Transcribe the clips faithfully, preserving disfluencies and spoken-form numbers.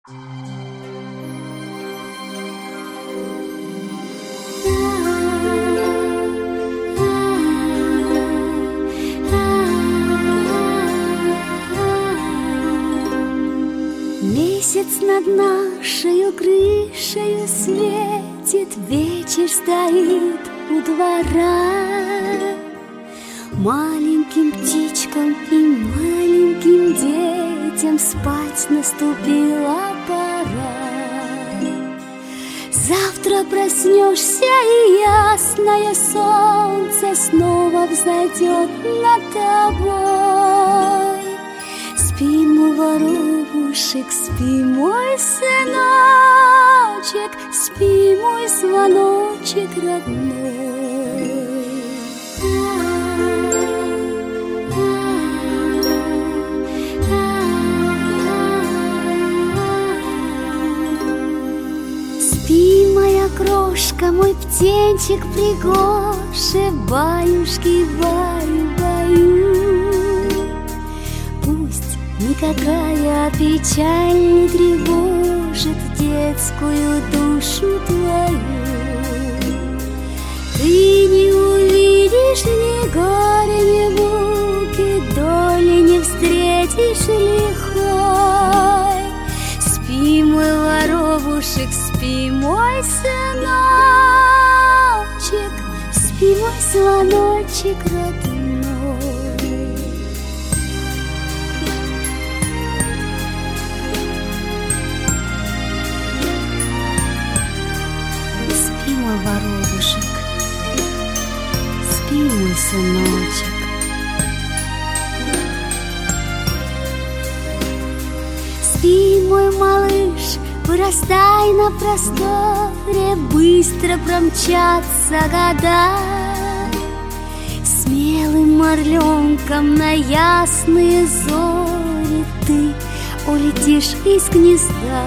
Месяц над нашей крышею светит, вечер стоит у двора. Маленьким птичкам и маленьким детям спать наступила пора. Завтра проснешься, и ясное солнце снова взойдет над тобой. Спи, мой воробушек, спи, мой сыночек, спи, мой звоночек родной. Спи, моя крошка, мой птенчик пригожий, баюшки, баю, баю. Пусть никакая печаль не тревожит детскую душу твою. Ты не увидишь ни горя, ни муки, доли не встретишь лихой. Спи, мой воробушек, спи, мой сыночек, спи, мой звоночек родной. Спи, мой воробушек, спи, мой сыночек. Спи, мой малыш, вырастай на просторе, быстро промчатся года. Смелым орленком на ясные зори ты улетишь из гнезда.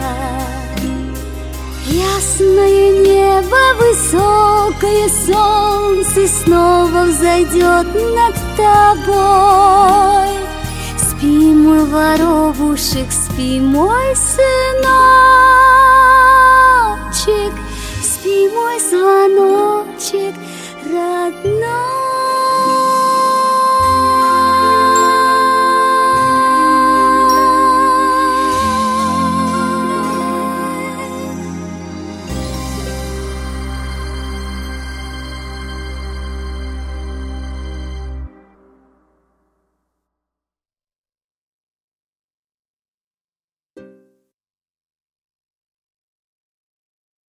Ясное небо, высокое солнце снова взойдет над тобой. Спи, мой воробушек, спи, мой сыночек, спи, мой звонок.